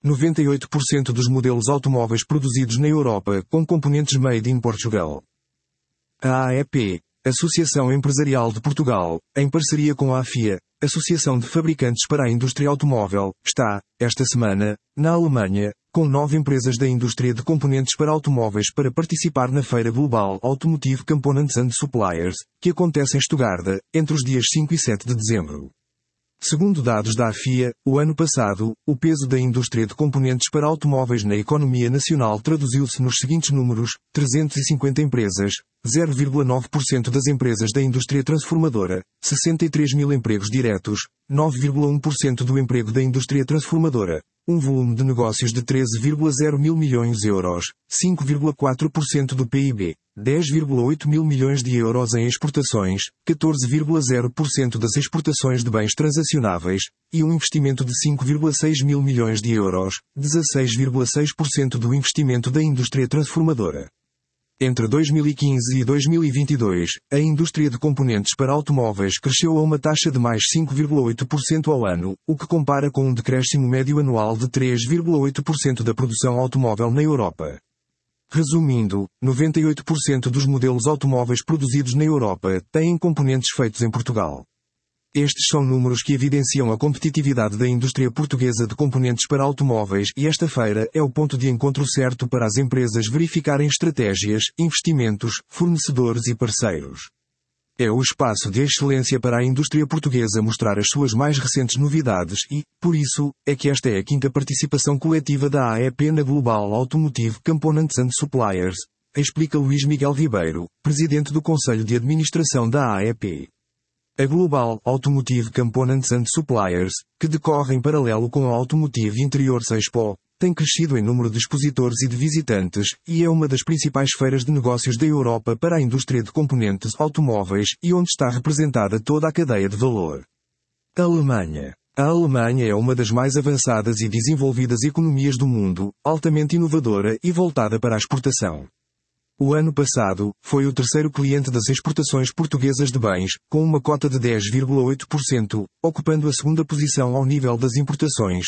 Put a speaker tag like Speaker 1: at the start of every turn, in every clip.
Speaker 1: 98% dos modelos automóveis produzidos na Europa com componentes made in Portugal. A AEP, Associação Empresarial de Portugal, em parceria com a AFIA, Associação de Fabricantes para a Indústria Automóvel, está, esta semana, na Alemanha, com 9 empresas da indústria de componentes para automóveis para participar na Feira Global Automotive Components and Suppliers, que acontece em Stuttgart, entre os dias 5 e 7 de dezembro. Segundo dados da AFIA, o ano passado, o peso da indústria de componentes para automóveis na economia nacional traduziu-se nos seguintes números: 350 empresas, 0,9% das empresas da indústria transformadora, 63 mil empregos diretos, 9,1% do emprego da indústria transformadora, um volume de negócios de 13,0 mil milhões de euros, 5,4% do PIB, 10,8 mil milhões de euros em exportações, 14,0% das exportações de bens transacionáveis, e um investimento de 5,6 mil milhões de euros, 16,6% do investimento da indústria transformadora. Entre 2015 e 2022, a indústria de componentes para automóveis cresceu a uma taxa de mais 5,8% ao ano, o que compara com um decréscimo médio anual de 3,8% da produção automóvel na Europa. Resumindo, 98% dos modelos automóveis produzidos na Europa têm componentes feitos em Portugal. Estes são números que evidenciam a competitividade da indústria portuguesa de componentes para automóveis e esta feira é o ponto de encontro certo para as empresas verificarem estratégias, investimentos, fornecedores e parceiros. É o espaço de excelência para a indústria portuguesa mostrar as suas mais recentes novidades e, por isso, é que esta é a 5ª participação coletiva da AEP na Global Automotive Components and Suppliers, explica Luís Miguel Ribeiro, presidente do Conselho de Administração da AEP. A Global Automotive Components and Suppliers, que decorre em paralelo com a Automotive Interiors Expo, tem crescido em número de expositores e de visitantes, e é uma das principais feiras de negócios da Europa para a indústria de componentes automóveis e onde está representada toda a cadeia de valor. Alemanha. A Alemanha é uma das mais avançadas e desenvolvidas economias do mundo, altamente inovadora e voltada para a exportação. O ano passado, foi o terceiro cliente das exportações portuguesas de bens, com uma cota de 10,8%, ocupando a segunda posição ao nível das importações,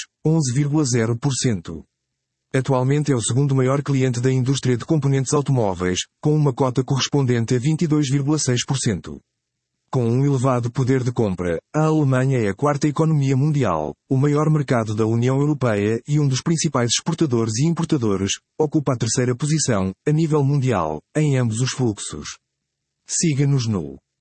Speaker 1: 11,0%. Atualmente é o segundo maior cliente da indústria de componentes automóveis, com uma cota correspondente a 22,6%. Com um elevado poder de compra, a Alemanha é a 4ª economia mundial, o maior mercado da União Europeia e um dos principais exportadores e importadores, ocupa a 3ª posição, a nível mundial, em ambos os fluxos. Siga-nos no